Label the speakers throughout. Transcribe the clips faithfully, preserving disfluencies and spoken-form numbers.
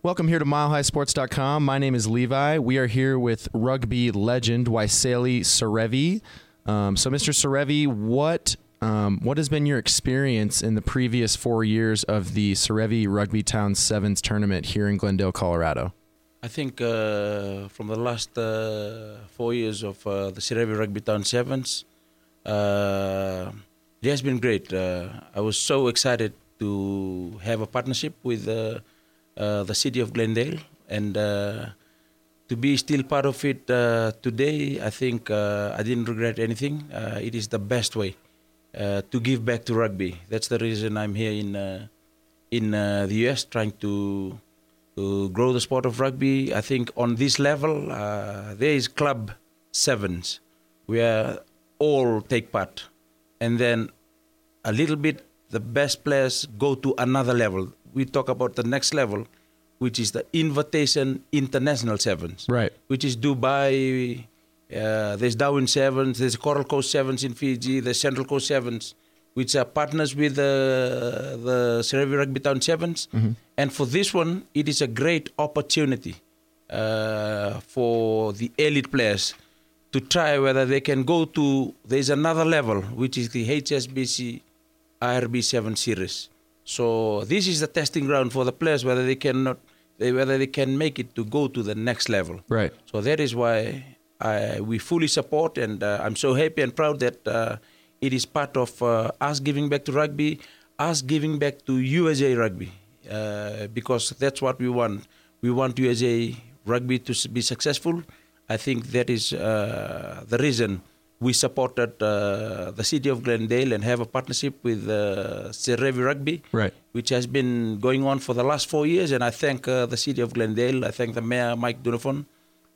Speaker 1: Welcome here to mile high sports dot com. My name is Levi. We are here with rugby legend Waiseli Serevi. Um, so, Mister Serevi, what um, what has been your experience in the previous four years of the Serevi Rugby Town Sevens tournament here in Glendale, Colorado?
Speaker 2: I think uh, from the last uh, four years of uh, the Serevi Rugby Town Sevens, uh, it has been great. Uh, I was so excited to have a partnership with uh, uh, the city of Glendale, and uh, to be still part of it uh, today. I think uh, I didn't regret anything. Uh, it is the best way uh, to give back to rugby. That's the reason I'm here in uh, in uh, the U S trying to. to grow the sport of rugby. I think on this level, uh, there is Club Sevens, where all take part. And then a little bit, the best players go to another level. We talk about the next level, which is the Invitation International Sevens.
Speaker 1: Right.
Speaker 2: Which is Dubai, uh, there's Darwin Sevens, there's Coral Coast Sevens in Fiji, there's Central Coast Sevens, which are partners with uh, the Serevi Rugby Town Sevens. Mm-hmm. And for this one, it is a great opportunity uh, for the elite players to try whether they can go to, there's another level, which is the H S B C I R B seven series. So this is the testing ground for the players, whether they cannot, they, whether they can make it to go to the next level.
Speaker 1: Right.
Speaker 2: So that is why I, we fully support, and uh, I'm so happy and proud that uh, it is part of uh, us giving back to rugby, us giving back to U S A Rugby, uh, because that's what we want. We want U S A Rugby to be successful. I think that is uh, the reason we supported uh, the city of Glendale and have a partnership with uh, Serevi Rugby,
Speaker 1: right,
Speaker 2: which has been going on for the last four years. And I thank uh, the city of Glendale, I thank the Mayor, Mike Dunafon,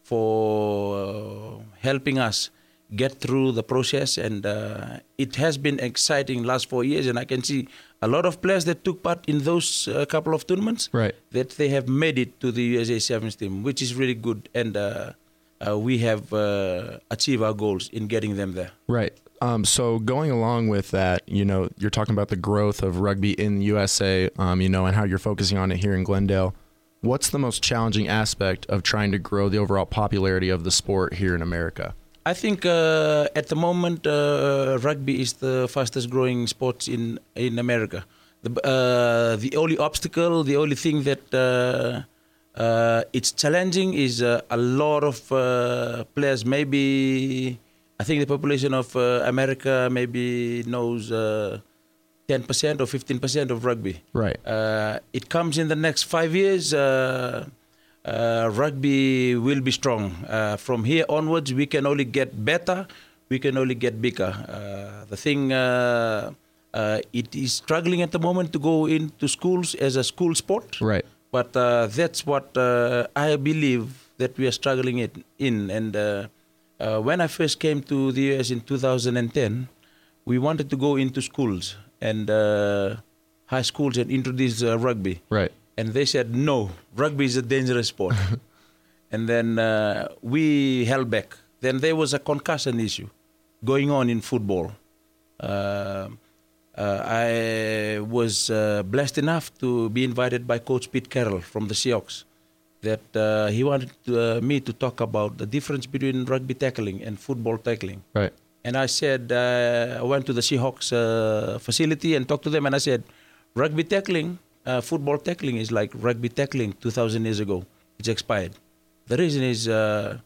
Speaker 2: for uh, helping us get through the process, and uh, it has been exciting last four years, and I can see a lot of players that took part in those uh, couple of tournaments,
Speaker 1: right,
Speaker 2: that they have made it to the U S A Sevens team, which is really good, and uh, uh, we have uh, achieved our goals in getting them there.
Speaker 1: Right. Um, so going along with that, you know, you're talking about the growth of rugby in U S A, um, you know, and how you're focusing on it here in Glendale. What's the most challenging aspect of trying to grow the overall popularity of the sport here in America?
Speaker 2: I think uh, at the moment, uh, rugby is the fastest growing sport in in America. The, uh, the only obstacle, the only thing that uh, uh, it's challenging is uh, a lot of uh, players. Maybe I think the population of uh, America maybe knows uh, ten percent or fifteen percent of rugby.
Speaker 1: Right.
Speaker 2: Uh, it comes in the next five years. Uh, Uh, rugby will be strong. Uh, from here onwards, we can only get better, we can only get bigger. Uh, the thing, uh, uh, it is struggling at the moment to go into schools as a school sport.
Speaker 1: Right.
Speaker 2: But uh, that's what uh, I believe that we are struggling it in. And uh, uh, when I first came to the U S in two thousand ten, we wanted to go into schools and uh, high schools and introduce uh, rugby.
Speaker 1: Right.
Speaker 2: And they said, no, rugby is a dangerous sport. And then uh, we held back. Then there was a concussion issue going on in football. Uh, uh, I was uh, blessed enough to be invited by Coach Pete Carroll from the Seahawks, that uh, he wanted to, uh, me to talk about the difference between rugby tackling and football tackling.
Speaker 1: Right.
Speaker 2: And I said, uh, I went to the Seahawks uh, facility and talked to them, and I said, rugby tackling, Uh, football tackling is like rugby tackling two thousand years ago. It's expired. The reason is uh,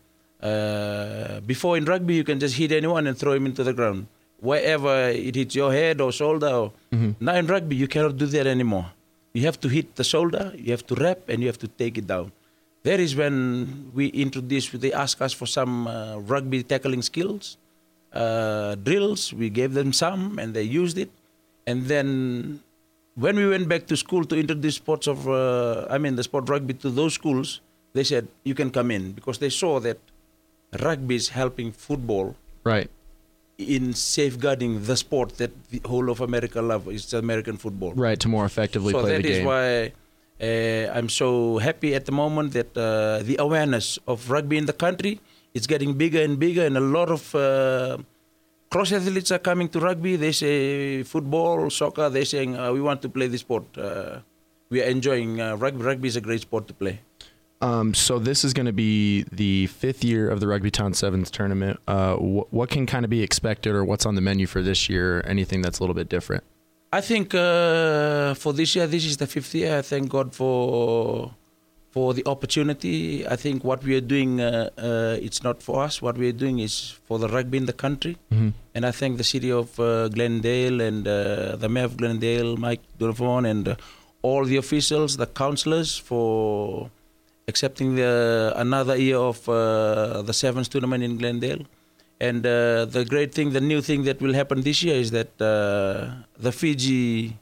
Speaker 2: uh, before in rugby you can just hit anyone and throw him into the ground. Wherever it hits your head or shoulder. Or, mm-hmm. Now in rugby you cannot do that anymore. You have to hit the shoulder, you have to wrap, and you have to take it down. That is when we introduced, they asked us for some uh, rugby tackling skills, uh, drills. We gave them some and they used it. And then when we went back to school to introduce sports of, uh, I mean, the sport rugby to those schools, they said, you can come in, because they saw that rugby is helping football,
Speaker 1: right,
Speaker 2: in safeguarding the sport that the whole of America loves, is American football.
Speaker 1: Right, to more effectively
Speaker 2: so
Speaker 1: play the game.
Speaker 2: So that is why uh, I'm so happy at the moment that uh, the awareness of rugby in the country is getting bigger and bigger, and a lot of uh, cross athletes are coming to rugby. They say football, soccer, they're saying uh, we want to play this sport. Uh, we are enjoying uh, rugby. Rugby is a great sport to play.
Speaker 1: Um, so this is going to be the fifth year of the Rugby Town Sevens tournament. Uh, wh- what can kind of be expected, or what's on the menu for this year? Anything that's a little bit different?
Speaker 2: I think uh, for this year, this is the fifth year. I thank God for for the opportunity. I think what we are doing, uh, uh, it's not for us. What we are doing is for the rugby in the country.
Speaker 1: Mm-hmm.
Speaker 2: And I thank the city of uh, Glendale and uh, the mayor of Glendale, Mike Donovan, and uh, all the officials, the councillors, for accepting the, another year of uh, the Sevens tournament in Glendale. And uh, the great thing, the new thing that will happen this year is that uh, the Fiji,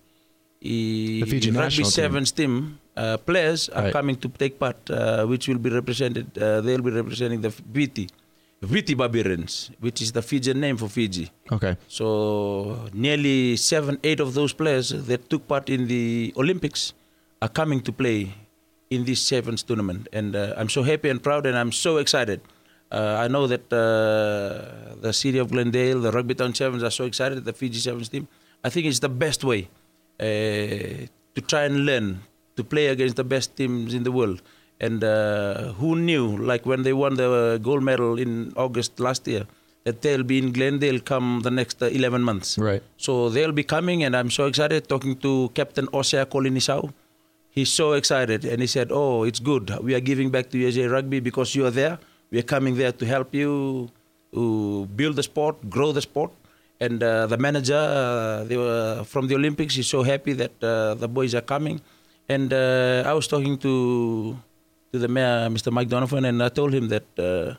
Speaker 1: the Fiji
Speaker 2: Rugby Sevens team, team uh, players are
Speaker 1: right.
Speaker 2: coming to take part, uh, which will be represented, uh, they'll be representing the Viti, Viti Barbarians, which is the Fijian name for Fiji.
Speaker 1: Okay.
Speaker 2: So nearly seven, eight of those players that took part in the Olympics are coming to play in this Sevens tournament. And uh, I'm so happy and proud, and I'm so excited. Uh, I know that uh, the city of Glendale, the Rugby Town Sevens are so excited, the Fiji Sevens team. I think it's the best way uh, to try and learn to play against the best teams in the world. And uh, who knew, like when they won the gold medal in August last year, that they'll be in Glendale come the next uh, eleven months.
Speaker 1: Right.
Speaker 2: So they'll be coming, and I'm so excited talking to Captain Osea Kolinisau. He's so excited, and he said, oh, it's good. We are giving back to U S A Rugby because you are there. We are coming there to help you to build the sport, grow the sport. And uh, the manager uh, they were from the Olympics is so happy that uh, the boys are coming. And uh, I was talking to to the mayor, Mister Mike Donovan, and I told him that uh,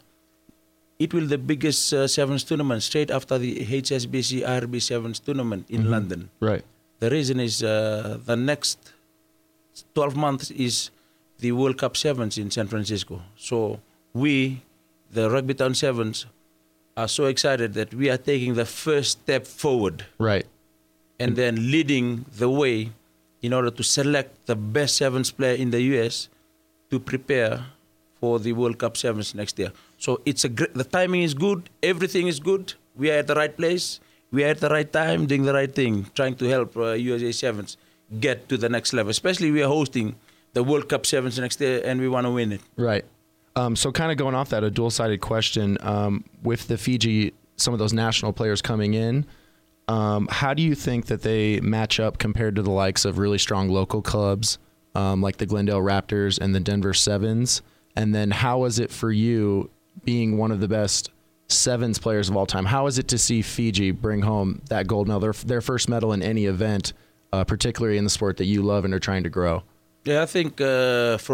Speaker 2: it will be the biggest uh, Sevens tournament straight after the H S B C I R B Sevens tournament in
Speaker 1: mm-hmm.
Speaker 2: London.
Speaker 1: Right.
Speaker 2: The reason is uh, the next twelve months is the World Cup Sevens in San Francisco. So we, the Rugby Town Sevens, are so excited that we are taking the first step forward.
Speaker 1: Right.
Speaker 2: And then leading the way in order to select the best Sevens player in the U S to prepare for the World Cup Sevens next year. So it's a great, the timing is good, everything is good. We are at the right place, we are at the right time, doing the right thing, trying to help uh, U S A Sevens get to the next level. Especially we are hosting the World Cup Sevens next year, and we want to win it.
Speaker 1: Right. Um, so kind of going off that, a dual-sided question, um, with the Fiji, some of those national players coming in, um, how do you think that they match up compared to the likes of really strong local clubs um, like the Glendale Raptors and the Denver Sevens? And then how is it for you being one of the best Sevens players of all time? How is it to see Fiji bring home that gold medal, their, their first medal in any event, uh, particularly in the sport that you love and are trying to grow?
Speaker 2: Yeah, I think uh, for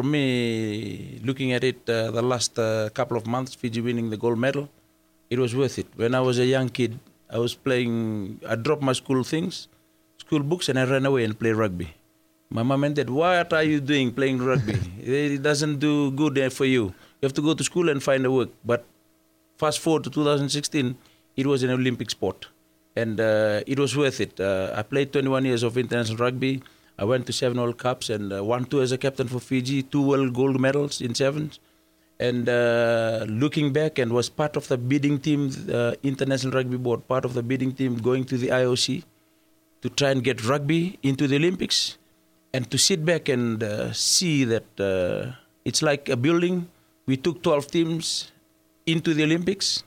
Speaker 2: me, looking at it, uh, the last uh, couple of months, Fiji winning the gold medal, it was worth it. When I was a young kid, I was playing, I dropped my school things, school books, and I ran away and played rugby. My mom and dad, what are you doing playing rugby? It doesn't do good for you. You have to go to school and find a work. But fast forward to two thousand sixteen, it was an Olympic sport. And uh, it was worth it. Uh, I played twenty-one years of international rugby. I went to seven World Cups and uh, won two as a captain for Fiji, two world gold medals in sevens. And uh, looking back, and was part of the bidding team, uh, International Rugby Board, part of the bidding team going to the I O C to try and get rugby into the Olympics. And to sit back and uh, see that uh, it's like a building. We took twelve teams into the Olympics,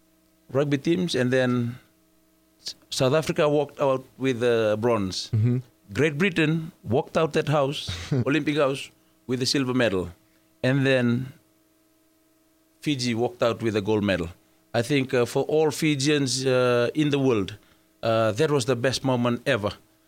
Speaker 2: rugby teams, and then South Africa walked out with uh, bronze.
Speaker 1: Mm-hmm.
Speaker 2: Great Britain walked out that house, Olympic house, with a silver medal. And then Fiji walked out with a gold medal. I think uh, for all Fijians uh, in the world, uh, that was the best moment ever.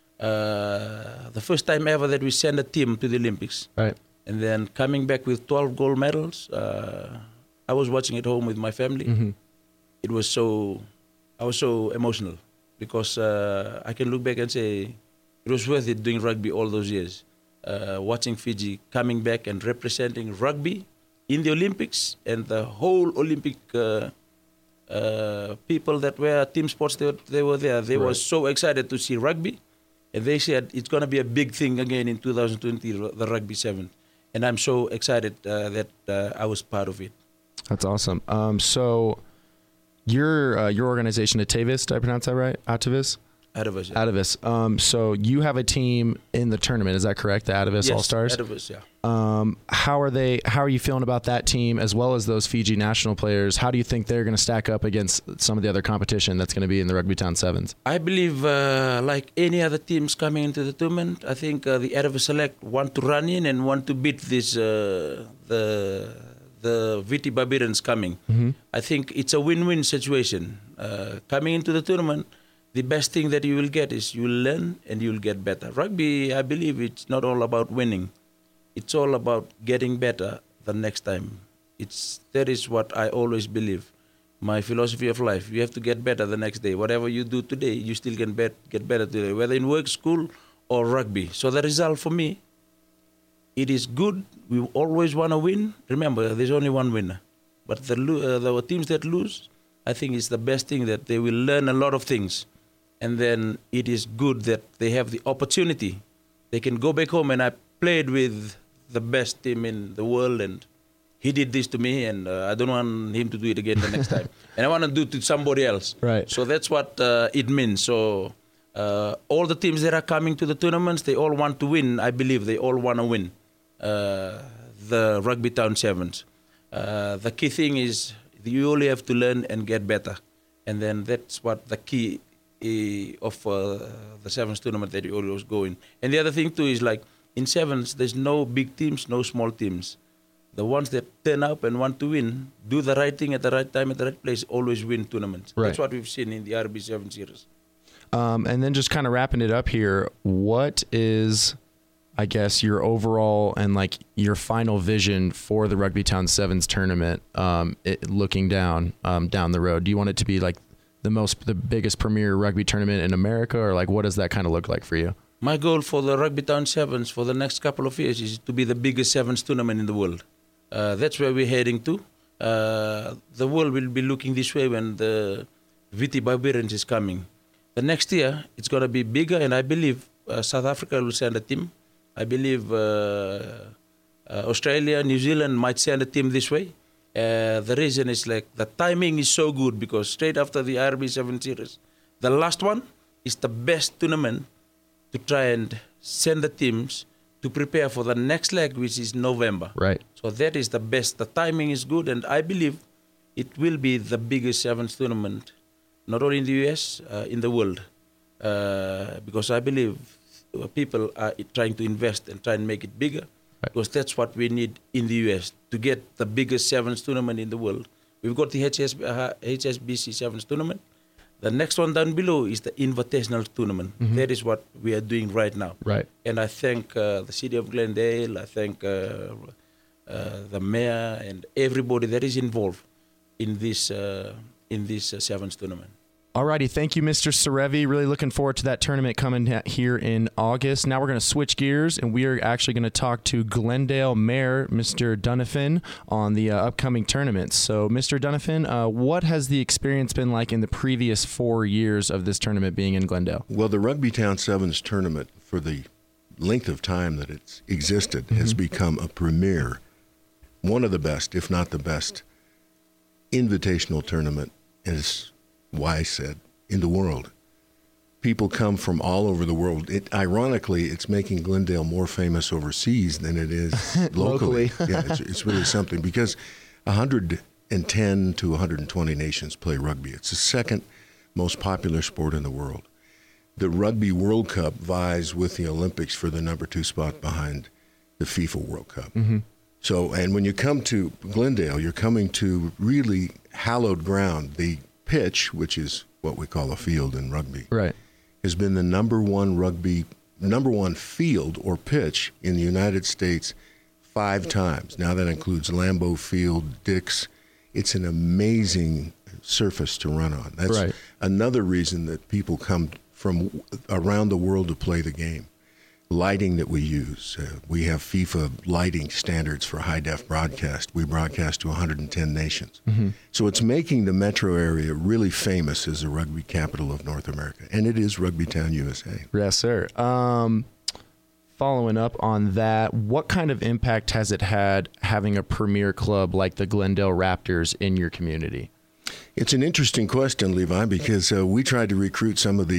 Speaker 2: Uh, the first time ever that we sent a team to the Olympics.
Speaker 1: Right.
Speaker 2: And then coming back with twelve gold medals. Uh, I was watching at home with my family.
Speaker 1: Mm-hmm.
Speaker 2: It was so, I was so emotional because uh, I can look back and say it was worth it doing rugby all those years. Uh, watching Fiji coming back and representing rugby in the Olympics, and the whole Olympic uh, uh, people that were team sports, they, they were there. They
Speaker 1: Right.
Speaker 2: were so excited to see rugby. And they said it's going to be a big thing again in two thousand twenty, the Rugby Seven. And I'm so excited uh, that uh, I was part of it.
Speaker 1: That's awesome. Um, so your uh, your organization, Atavis, did I pronounce that right? Atavis?
Speaker 2: Adavus. Yeah.
Speaker 1: Adavus. Um, so you have a team in the tournament. Is that correct? The Adavus
Speaker 2: yes,
Speaker 1: All Stars.
Speaker 2: Adavus, yeah.
Speaker 1: Um, how are they? How are you feeling about that team as well as those Fiji national players? How do you think they're going to stack up against some of the other competition that's going to be in the Rugby Town Sevens?
Speaker 2: I believe, uh, like any other teams coming into the tournament, I think uh, the Adavus Select want to run in and want to beat this uh, the the V T Barbarians coming. Mm-hmm. I think it's a win-win situation. Uh, coming into the tournament, the best thing that you will get is you will learn and you will get better. Rugby, I believe, it's not all about winning. It's all about getting better the next time. It's that is what I always believe. My philosophy of life. You have to get better the next day. Whatever you do today, you still can bet, get better today, whether in work, school, or rugby. So the result for me, it is good. We always want to win. Remember, there's only one winner. But the, uh, the teams that lose, I think it's the best thing that they will learn a lot of things. And then it is good that they have the opportunity. They can go back home, and I played with the best team in the world, and he did this to me, and uh, I don't want him to do it again the next time. And I want to do it to somebody else.
Speaker 1: Right.
Speaker 2: So that's what uh, it means. So uh, all the teams that are coming to the tournaments, they all want to win. I believe they all want to win uh, the Rugby Town Sevens. Uh, the key thing is you only have to learn and get better. And then that's what the key uh, of uh, the Sevens tournament that you always go in. And the other thing too is like, in Sevens, there's no big teams, no small teams. The ones that turn up and want to win, do the right thing at the right time, at the right place, always win tournaments.
Speaker 1: Right.
Speaker 2: That's what we've seen in the R B Seven series.
Speaker 1: Um, and then just kind of wrapping it up here, what is, I guess, your overall and like your final vision for the Rugby Town Sevens tournament, um, it, looking down um, down the road? Do you want it to be like the most, the biggest premier rugby tournament in America, or like what does that kind of look like for you?
Speaker 2: My goal for the Rugby Town Sevens for the next couple of years is to be the biggest Sevens tournament in the world. Uh, that's where we're heading to. Uh, the world will be looking this way when the V T Barbarians is coming. The next year, it's going to be bigger, and I believe uh, South Africa will send a team. I believe uh, uh, Australia, New Zealand might send a team this way. Uh, the reason is like the timing is so good because straight after the R B seven series, the last one is the best tournament to try and send the teams to prepare for the next leg, which is November.
Speaker 1: Right.
Speaker 2: So that is the best. The timing is good, and I believe it will be the biggest Sevens tournament, not only in the U S, uh, in the world. Uh, because I believe people are trying to invest and try and make it bigger, right. Because that's what we need in the U S to get the biggest Sevens tournament in the world. We've got the H S B C Sevens tournament. The next one down below is the Invitational Tournament. Mm-hmm. That is what we are doing right now.
Speaker 1: Right.
Speaker 2: And I thank uh, the city of Glendale, I thank uh, uh, the mayor and everybody that is involved in this uh, in this uh, Sevens tournament.
Speaker 1: Alrighty, thank you, Mister Serevi. Really looking forward to that tournament coming here in August. Now we're going to switch gears, and we are actually going to talk to Glendale Mayor, Mister Dunafin, on the uh, upcoming tournaments. So, Mister Dunafin, uh, what has the experience been like in the previous four years of this tournament being in Glendale?
Speaker 3: Well, the Rugby Town Sevens tournament, for the length of time that it's existed, mm-hmm. has become a premier, one of the best, if not the best, invitational tournament, as Y said, in the world. People come from all over the world. It, ironically, it's making Glendale more famous overseas than it is locally.
Speaker 1: locally.
Speaker 3: Yeah, it's, it's really something because one hundred ten to one hundred twenty nations play rugby. It's the second most popular sport in the world. The Rugby World Cup vies with the Olympics for the number two spot behind the FIFA World Cup. Mm-hmm. So, and when you come to Glendale, you're coming to really hallowed ground. The pitch, which is what we call a field in rugby,
Speaker 1: right,
Speaker 3: has been the number one rugby, number one field or pitch in the United States five times. Now that includes Lambeau Field, Dix. It's an amazing surface to run on. That's
Speaker 1: right.
Speaker 3: Another reason that people come from around the world to play the game. Lighting that we use. Uh, we have FIFA lighting standards for high-def broadcast. We broadcast to one hundred ten nations. Mm-hmm. So it's making the metro area really famous as the rugby capital of North America. And it is Rugby Town, U S A.
Speaker 1: Yes, sir. Um, following up on that, what kind of impact has it had having a premier club like the Glendale Raptors in your community?
Speaker 3: It's an interesting question, Levi, because uh, we tried to recruit some of the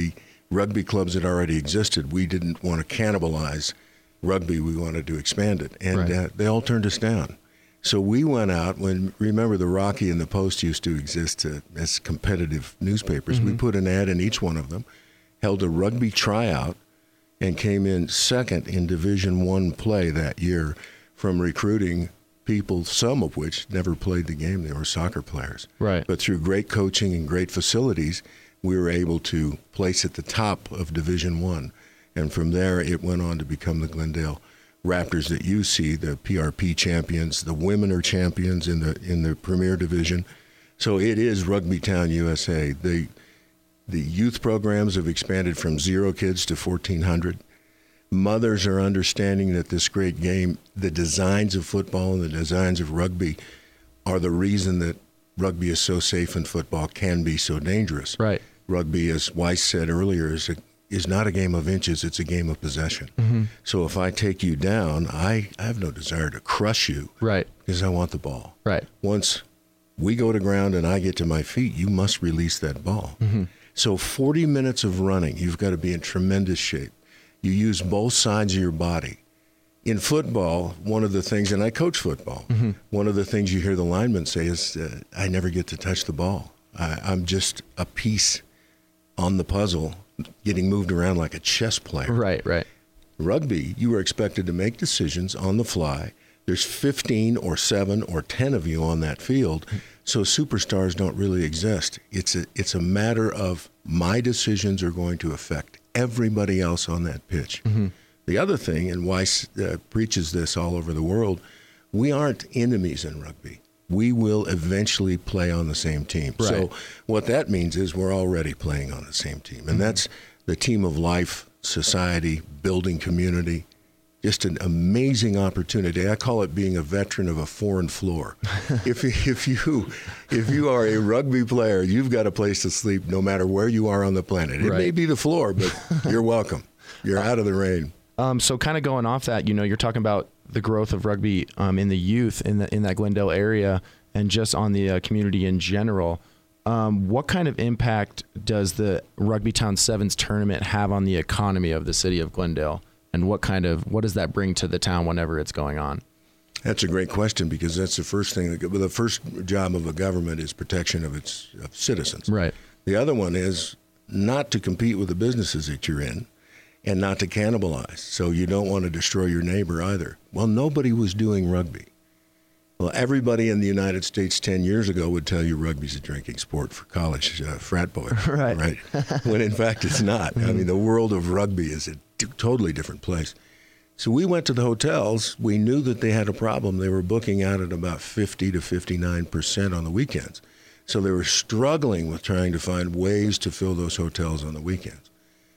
Speaker 3: rugby clubs that already existed. We didn't want to cannibalize rugby. We wanted to expand it. And
Speaker 1: Right.
Speaker 3: uh, they all turned us down. So we went out when, remember the Rocky and the Post used to exist uh, as competitive newspapers. We put an ad in each one of them, held a rugby tryout, and came in second in Division One play that year from recruiting people, some of which never played the game. They were soccer players.
Speaker 1: Right.
Speaker 3: But through great coaching and great facilities, we were able to place at the top of Division One. And from there, it went on to become the Glendale Raptors that you see, the P R P champions. The women are champions in the in the Premier Division. So it is Rugby Town, U S A. The the youth programs have expanded from zero kids to fourteen hundred. Mothers are understanding that this great game, the designs of football and the designs of rugby, are the reason that rugby is so safe and football can be so dangerous.
Speaker 1: Right.
Speaker 3: Rugby, as Weiss said earlier, is a, is not a game of inches, it's a game of possession.
Speaker 1: Mm-hmm.
Speaker 3: So if I take you down, I, I have no desire to crush you
Speaker 1: Right.
Speaker 3: because I want the ball.
Speaker 1: Right.
Speaker 3: Once we go to ground and I get to my feet, you must release that ball.
Speaker 1: Mm-hmm.
Speaker 3: So forty minutes of running, you've got to be in tremendous shape. You use both sides of your body. In football, one of the things, and I coach football,
Speaker 1: Mm-hmm.
Speaker 3: one of the things you hear the linemen say is, uh, I never get to touch the ball. I, I'm just a piece on the puzzle getting moved around like a chess player.
Speaker 1: Right. Right.
Speaker 3: Rugby, you are expected to make decisions on the fly. There's fifteen or seven or ten of you on that field, so superstars don't really exist. It's a, it's a matter of my decisions are going to affect everybody else on that pitch.
Speaker 1: Mm-hmm.
Speaker 3: The other thing, and Weiss uh, preaches this all over the world, we aren't enemies in rugby. We will eventually play on the same team.
Speaker 1: Right.
Speaker 3: So what that means is we're already playing on the same team. And
Speaker 1: Mm-hmm.
Speaker 3: that's the team of life, society, building community. Just an amazing opportunity. I call it being a veteran of a foreign floor. if if you if you are a rugby player, you've got a place to sleep no matter where you are on the planet. It
Speaker 1: Right.
Speaker 3: may be the floor, but you're welcome. You're out of the rain.
Speaker 1: Um, so kind of going off that, you know, you're talking about the growth of rugby um, in the youth in the in that Glendale area and just on the uh, community in general. Um, what kind of impact does the Rugby Town Sevens tournament have on the economy of the city of Glendale? And what kind of what does that bring to the town whenever it's going on?
Speaker 3: That's a great question because that's the first thing. That, well, the first job of a government is protection of its of citizens.
Speaker 1: Right.
Speaker 3: The other one is not to compete with the businesses that you're in and not to cannibalize. So you don't want to destroy your neighbor either. Well, nobody was doing rugby. Well, everybody in the United States ten years ago would tell you rugby's a drinking sport for college uh, frat boys.
Speaker 1: Right.
Speaker 3: Right. When in fact it's not. I mean, the world of rugby is a t- totally different place. So we went to the hotels. We knew that they had a problem. They were booking out at about fifty to fifty-nine percent on the weekends. So they were struggling with trying to find ways to fill those hotels on the weekends.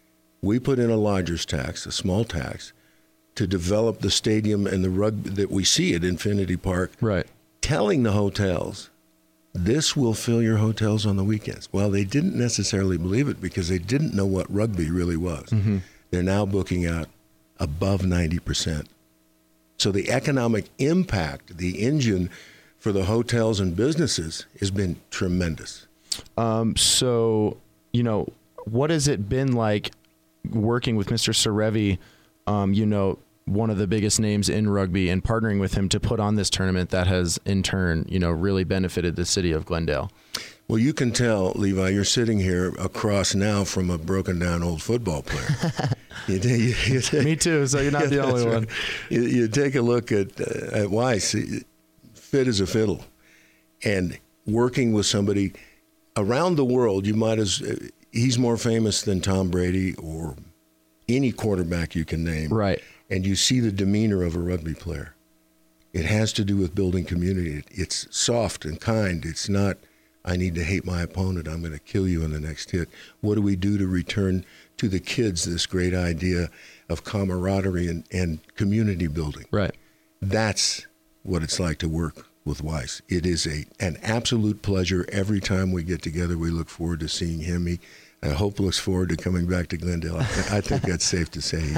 Speaker 3: We put in a lodger's tax, a small tax, to develop the stadium and the rugby that we see at Infinity Park,
Speaker 1: Right.
Speaker 3: telling the hotels, this will fill your hotels on the weekends. Well, they didn't necessarily believe it because they didn't know what rugby really was.
Speaker 1: Mm-hmm.
Speaker 3: They're now booking out above ninety percent. So the economic impact, the engine for the hotels and businesses has been tremendous.
Speaker 1: Um, so, you know, what has it been like working with Mister Serevi, um, you know, one of the biggest names in rugby, and partnering with him to put on this tournament that has in turn, you know, really benefited the city of Glendale?
Speaker 3: Well, you can tell, Levi, you're sitting here across now from a broken down old football player. you, you, you take,
Speaker 1: Me too, so you're not the
Speaker 3: Yeah,
Speaker 1: only
Speaker 3: that's
Speaker 1: one.
Speaker 3: right. You, you take a look at, uh, at Weiss, fit as a fiddle, and working with somebody around the world, you might as, uh, he's more famous than Tom Brady or any quarterback you can name.
Speaker 1: Right.
Speaker 3: And you see the demeanor of a rugby player. It has to do with building community. It's soft and kind. It's not, I need to hate my opponent. I'm going to kill you in the next hit. What do we do to return to the kids this great idea of camaraderie and, and community building?
Speaker 1: Right.
Speaker 3: That's what it's like to work with Weiss. It is a an absolute pleasure. Every time we get together, we look forward to seeing him. He, I hope, looks forward to coming back to Glendale. I, th- I think that's safe to say.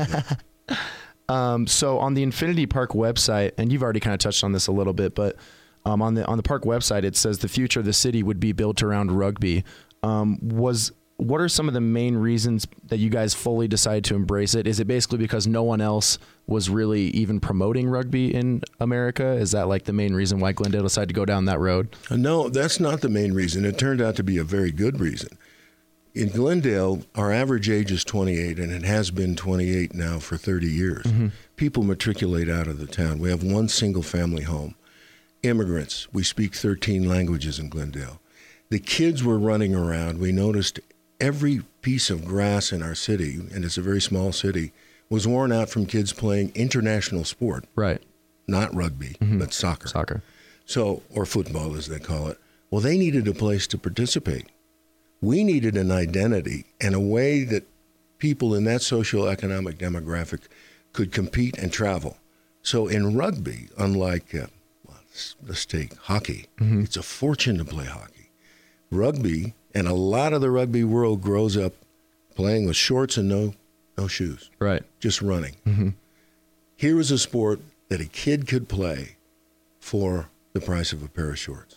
Speaker 1: Um, so on the Infinity Park website, and you've already kind of touched on this a little bit, but um, on the on the park website, it says the future of the city would be built around rugby. Um, was what are some of the main reasons that you guys fully decided to embrace it? Is it basically because no one else was really even promoting rugby in America? Is that like the main reason why Glendale decided to go down that road?
Speaker 3: No, that's not the main reason. It turned out to be a very good reason. In Glendale, our average age is twenty-eight, and it has been twenty-eight now for thirty years. Mm-hmm. People matriculate out of the town. We have one single-family home. Immigrants. We speak thirteen languages in Glendale. The kids were running around. We noticed every piece of grass in our city, and it's a very small city, was worn out from kids playing international sport.
Speaker 1: Right.
Speaker 3: Not rugby, mm-hmm. but soccer.
Speaker 1: Soccer.
Speaker 3: So, or football as they call it. Well, they needed a place to participate. We needed an identity and a way that people in that socioeconomic demographic could compete and travel. So in rugby, unlike, uh, well, let's, let's take hockey, mm-hmm. it's a fortune to play hockey. Rugby, and a lot of the rugby world grows up playing with shorts and no no shoes.
Speaker 1: Right.
Speaker 3: Just running.
Speaker 1: Mm-hmm.
Speaker 3: Here was a sport that a kid could play for the price of a pair of shorts.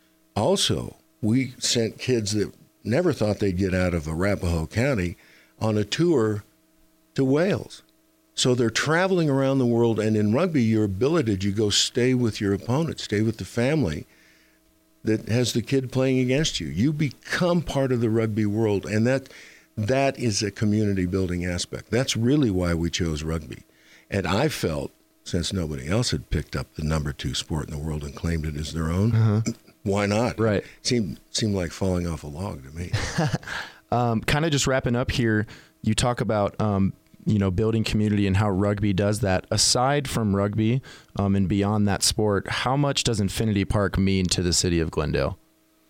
Speaker 3: Also, we sent kids that never thought they'd get out of Arapahoe County on a tour to Wales. So they're traveling around the world, and in rugby, you're billeted. You go stay with your opponent, stay with the family that has the kid playing against you. You become part of the rugby world, and that that is a community-building aspect. That's really why we chose rugby. And I felt, since nobody else had picked up the number two sport in the world and claimed it as their own, uh-huh. why not?
Speaker 1: Right.
Speaker 3: Seemed seemed like falling off a log to me.
Speaker 1: um, kind of just wrapping up here, you talk about um, you know, building community and how rugby does that. Aside from rugby um, and beyond that sport, how much does Infinity Park mean to the city of Glendale?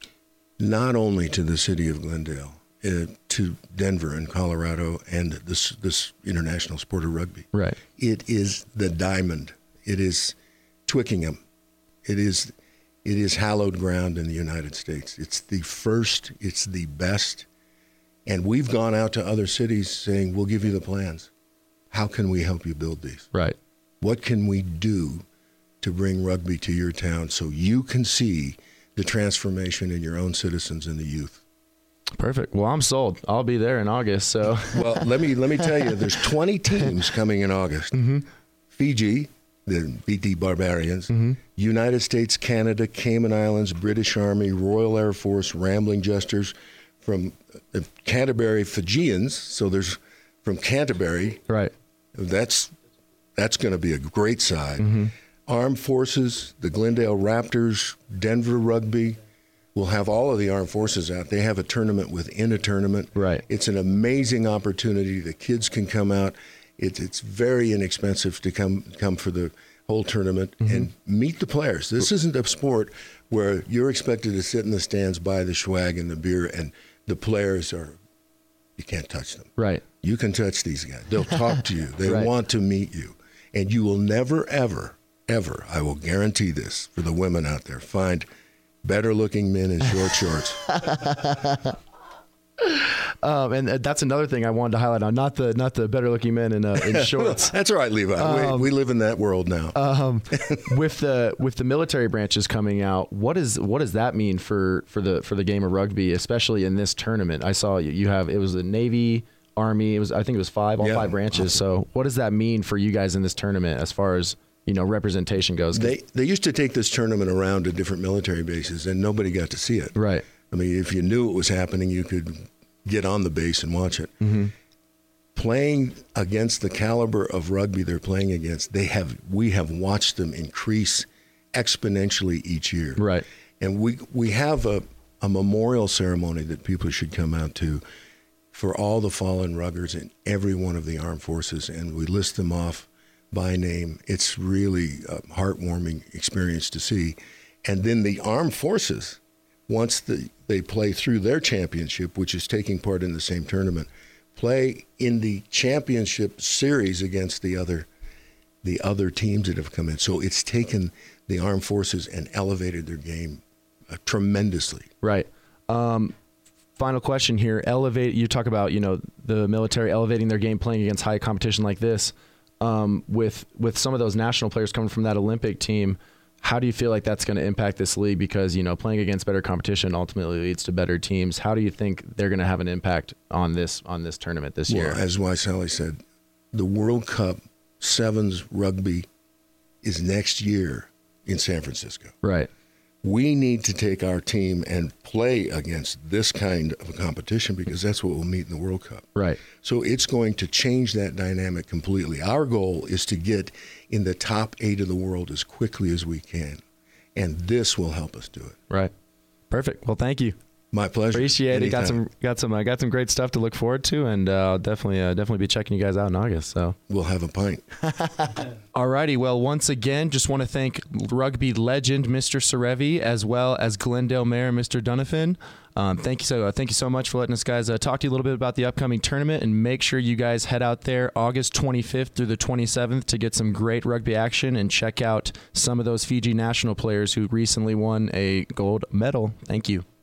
Speaker 3: Not only to the city of Glendale, uh, to Denver and Colorado and this this international sport of rugby.
Speaker 1: Right.
Speaker 3: It is the diamond. It is Twickenham. It is it is hallowed ground in the United States. It's the first. It's the best. And we've gone out to other cities saying, we'll give you the plans. How can we help you build these?
Speaker 1: Right.
Speaker 3: What can we do to bring rugby to your town so you can see the transformation in your own citizens and the youth?
Speaker 1: Perfect. Well, I'm sold. I'll be there in August. So,
Speaker 3: well, let me let me tell you, there's twenty teams coming in August.
Speaker 1: Mm-hmm.
Speaker 3: Fiji, the B T Barbarians, mm-hmm. United States, Canada, Cayman Islands, British Army, Royal Air Force, Rambling Jesters, from uh, Canterbury Fijians. So there's from Canterbury.
Speaker 1: Right.
Speaker 3: That's that's going to be a great side.
Speaker 1: Mm-hmm.
Speaker 3: Armed Forces, the Glendale Raptors, Denver Rugby. We'll have all of the armed forces out. They have a tournament within a tournament.
Speaker 1: Right.
Speaker 3: It's an amazing opportunity. The kids can come out. It, it's very inexpensive to come come for the whole tournament mm-hmm. and meet the players. This isn't a sport where you're expected to sit in the stands, buy the swag and the beer, and the players are, you can't touch them.
Speaker 1: Right.
Speaker 3: You can touch these guys. They'll talk to you. They
Speaker 1: right.
Speaker 3: want to meet you. And you will never, ever, ever, I will guarantee this for the women out there, find better looking men in short shorts.
Speaker 1: um, and that's another thing I wanted to highlight on, not the not the better looking men in, uh, in shorts.
Speaker 3: That's all right, Levi. Um, we, we live in that world now.
Speaker 1: Um, with the with the military branches coming out, what is what does that mean for, for the for the game of rugby, especially in this tournament? I saw you, you have it was the Navy, Army. It was I think it was five, all yeah. five branches. So what does that mean for you guys in this tournament as far as, you know, representation goes?
Speaker 3: They they used to take this tournament around to different military bases, and nobody got to see it.
Speaker 1: Right.
Speaker 3: I mean, if you knew it was happening, you could get on the base and watch it.
Speaker 1: Mm-hmm.
Speaker 3: Playing against the caliber of rugby they're playing against, they have we have watched them increase exponentially each year.
Speaker 1: Right.
Speaker 3: And we we have a, a memorial ceremony that people should come out to for all the fallen ruggers in every one of the armed forces, and we list them off by name. It's really a heartwarming experience to see. And then the armed forces, once the, they play through their championship, which is taking part in the same tournament, play in the championship series against the other the other teams that have come in. So it's taken the armed forces and elevated their game uh, tremendously.
Speaker 1: Right. Um, final question here. Elevate. You talk about, you know, the military elevating their game, playing against high competition like this. Um, with with some of those national players coming from that Olympic team, How do you feel like that's going to impact this league? Because, you know, playing against better competition ultimately leads to better teams. How do you think they're going to have an impact on this on this tournament this
Speaker 3: well,
Speaker 1: year?
Speaker 3: As Waisale said, the World Cup Sevens rugby is next year in San Francisco.
Speaker 1: Right.
Speaker 3: We need to take our team and play against this kind of a competition because that's what we'll meet in the World Cup.
Speaker 1: Right.
Speaker 3: So it's going to change that dynamic completely. Our goal is to get in the top eight of the world as quickly as we can, and this will help us do it.
Speaker 1: Right. Perfect. Well, thank you.
Speaker 3: My pleasure.
Speaker 1: Appreciate
Speaker 3: Anytime.
Speaker 1: it. Got some, got some, uh, got some great stuff to look forward to, and uh, I'll definitely, uh, definitely be checking you guys out in August. So
Speaker 3: we'll have a pint.
Speaker 1: Alrighty. Well, once again, just want to thank rugby legend Mister Serevi as well as Glendale Mayor Mister Donovan. Um, thank you so, uh, thank you so much for letting us guys uh, talk to you a little bit about the upcoming tournament, and make sure you guys head out there August twenty-fifth through the twenty-seventh to get some great rugby action and check out some of those Fiji national players who recently won a gold medal. Thank you.